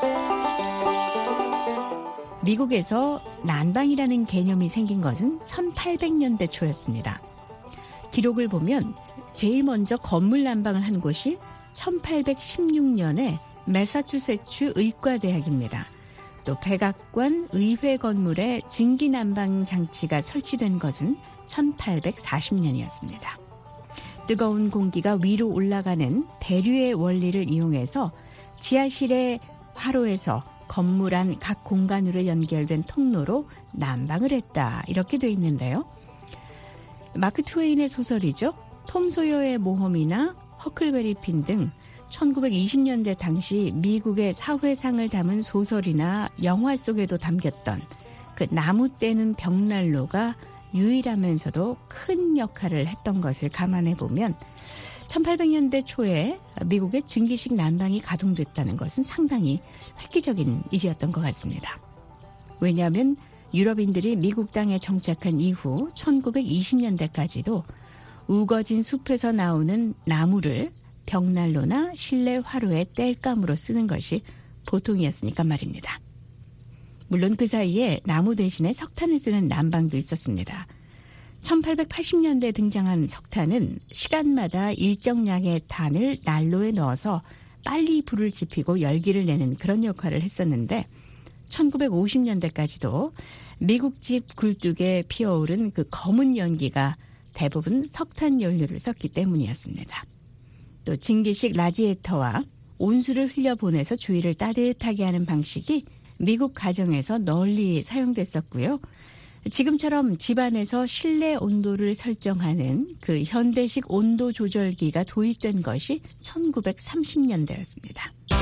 미국에서 난방이라는 개념이 생긴 것은 1800년대 초였습니다. 기록을 보면 제일 먼저 건물 난방을 한 곳이 1816년에 매사추세츠 의과대학입니다. 또 백악관 의회 건물에 증기 난방 장치가 설치된 것은 1840년이었습니다. 뜨거운 공기가 위로 올라가는 대류의 원리를 이용해서 지하실의 화로에서 건물 안 각 공간으로 연결된 통로로 난방을 했다. 이렇게 돼 있는데요. 마크 트웨인의 소설이죠. 톰 소여의 모험이나 허클베리 핀 등 1920년대 당시 미국의 사회상을 담은 소설이나 영화 속에도 담겼던 그 나무 떼는 벽난로가 유일하면서도 큰 역할을 했던 것을 감안해 보면 1800년대 초에 미국의 증기식 난방이 가동됐다는 것은 상당히 획기적인 일이었던 것 같습니다. 왜냐하면 유럽인들이 미국 땅에 정착한 이후 1920년대까지도 우거진 숲에서 나오는 나무를 벽난로나 실내 화로에 땔감으로 쓰는 것이 보통이었으니까 말입니다. 물론 그 사이에 나무 대신에 석탄을 쓰는 난방도 있었습니다. 1880년대에 등장한 석탄은 시간마다 일정량의 탄을 난로에 넣어서 빨리 불을 지피고 열기를 내는 그런 역할을 했었는데 1950년대까지도 미국집 굴뚝에 피어오른 그 검은 연기가 대부분 석탄 연료를 썼기 때문이었습니다. 또 증기식 라디에이터와 온수를 흘려보내서 주위를 따뜻하게 하는 방식이 미국 가정에서 널리 사용됐었고요. 지금처럼 집안에서 실내 온도를 설정하는 그 현대식 온도 조절기가 도입된 것이 1930년대였습니다.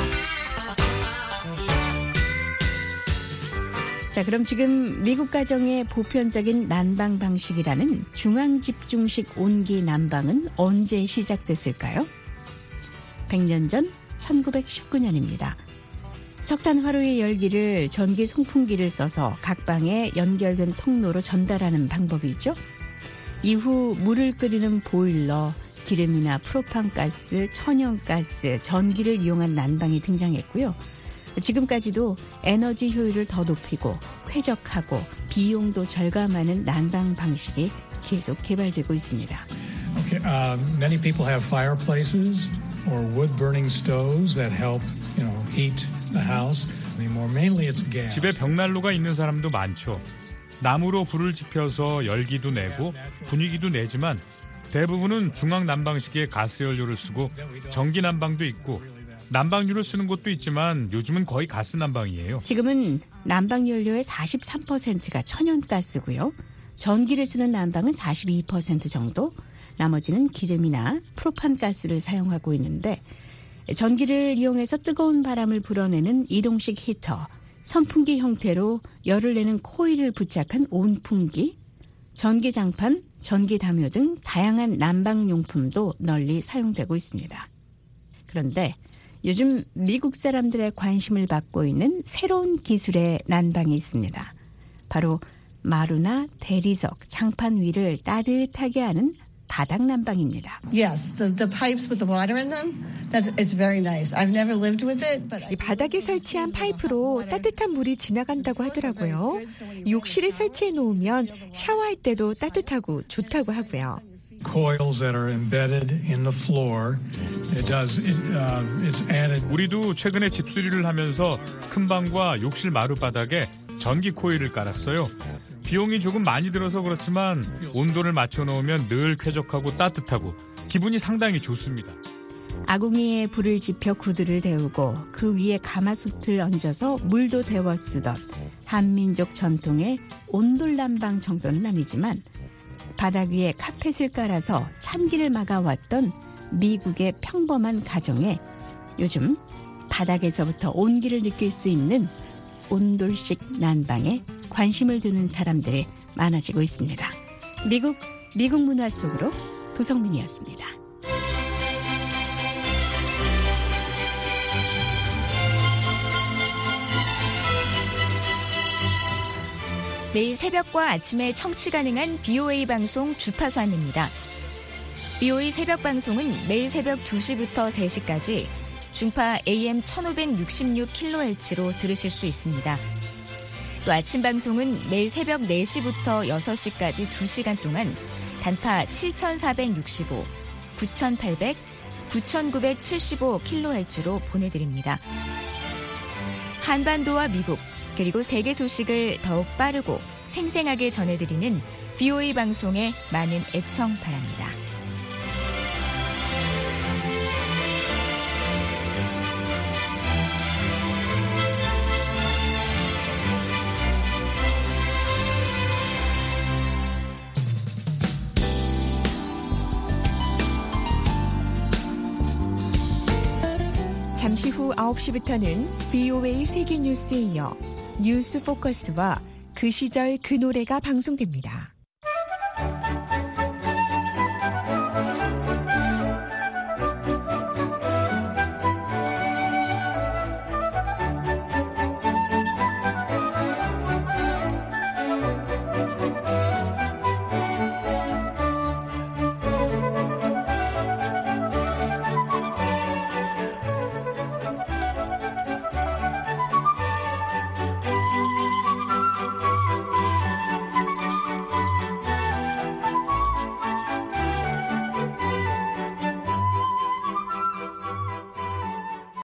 자, 그럼 지금 미국 가정의 보편적인 난방 방식이라는 중앙집중식 온기 난방은 언제 시작됐을까요? 100년 전 1919년입니다. 석탄 화로의 열기를 전기 송풍기를 써서 각 방에 연결된 통로로 전달하는 방법이죠. 이후 물을 끓이는 보일러, 기름이나 프로판가스, 천연가스, 전기를 이용한 난방이 등장했고요. 지금까지도 에너지 효율을 더 높이고 쾌적하고 비용도 절감하는 난방 방식이 계속 개발되고 있습니다. Okay, many people have fireplaces or wood-burning stoves that help, heat the house. Mainly it's gas. 집에 벽난로가 있는 사람도 많죠. 나무로 불을 지펴서 열기도 내고 분위기도 내지만 대부분은 중앙 난방식의 가스 연료를 쓰고 전기 난방도 있고 난방유를 쓰는 곳도 있지만 요즘은 거의 가스 난방이에요. 지금은 난방 연료의 43%가 천연가스고요. 전기를 쓰는 난방은 42% 정도, 나머지는 기름이나 프로판가스를 사용하고 있는데 전기를 이용해서 뜨거운 바람을 불어내는 이동식 히터, 선풍기 형태로 열을 내는 코일을 부착한 온풍기, 전기장판, 전기담요 등 다양한 난방용품도 널리 사용되고 있습니다. 그런데 요즘 미국 사람들의 관심을 받고 있는 새로운 기술의 난방이 있습니다. 바로 마루나 대리석, 장판 위를 따뜻하게 하는 바닥 난방입니다. Yes, the pipes with the water in them, it's very nice. I've never lived with it, but 이 바닥에 설치한 파이프로 따뜻한 물이 지나간다고 하더라고요. 욕실에 설치해 놓으면 샤워할 때도 따뜻하고 좋다고 하고요. Coils that are embedded in the floor. It's added. 우리도 최근에 집수리를 하면서 큰 방과 욕실 마룻바닥에 전기 코일을 깔았어요. 비용이 조금 많이 들어서 그렇지만 온도를 맞춰놓으면 늘 쾌적하고 따뜻하고 기분이 상당히 좋습니다. 아궁이에 불을 지펴 구두를 데우고 그 위에 가마솥을 얹어서 물도 데워 쓰던 한민족 전통의 온돌난방 정도는 아니지만 바닥 위에 카펫을 깔아서 찬기를 막아왔던 미국의 평범한 가정에 요즘 바닥에서부터 온기를 느낄 수 있는 온돌식 난방에 관심을 두는 사람들이 많아지고 있습니다. 미국 문화 속으로 도성민이었습니다. 매일 새벽과 아침에 청취 가능한 BOA 방송 주파수 안내입니다. BOA 새벽 방송은 매일 새벽 2시부터 3시까지 중파 AM 1566kHz로 들으실 수 있습니다. 또 아침 방송은 매일 새벽 4시부터 6시까지 2시간 동안 단파 7465, 9800, 9975kHz로 보내드립니다. 한반도와 미국, 그리고 세계 소식을 더욱 빠르고 생생하게 전해드리는 BOA 방송에 많은 애청 바랍니다. 잠시 후 9시부터는 BOA 세계뉴스에 이어 뉴스 포커스와 그 시절 그 노래가 방송됩니다.